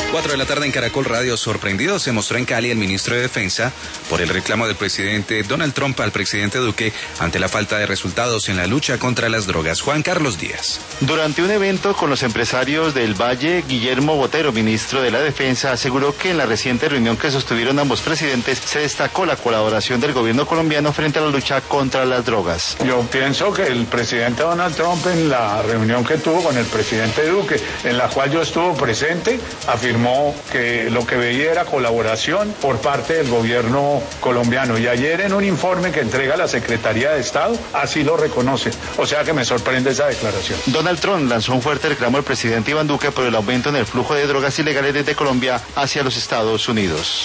4 de la tarde en Caracol Radio. Sorprendido se mostró en Cali el ministro de Defensa por el reclamo del presidente Donald Trump al presidente Duque ante la falta de resultados en la lucha contra las drogas. Juan Carlos Díaz. Durante un evento con los empresarios del Valle, Guillermo Botero, ministro de la Defensa, aseguró que en la reciente reunión que sostuvieron ambos presidentes se destacó la colaboración del gobierno colombiano frente a la lucha contra las drogas. Yo pienso que el presidente Donald Trump, en la reunión que tuvo con el presidente Duque, en la cual yo estuve presente, afirmó que lo que veía era colaboración por parte del gobierno colombiano, y ayer en un informe que entrega la Secretaría de Estado así lo reconoce, o sea que me sorprende esa declaración. Donald Trump lanzó un fuerte reclamo al presidente Iván Duque por el aumento en el flujo de drogas ilegales desde Colombia hacia los Estados Unidos.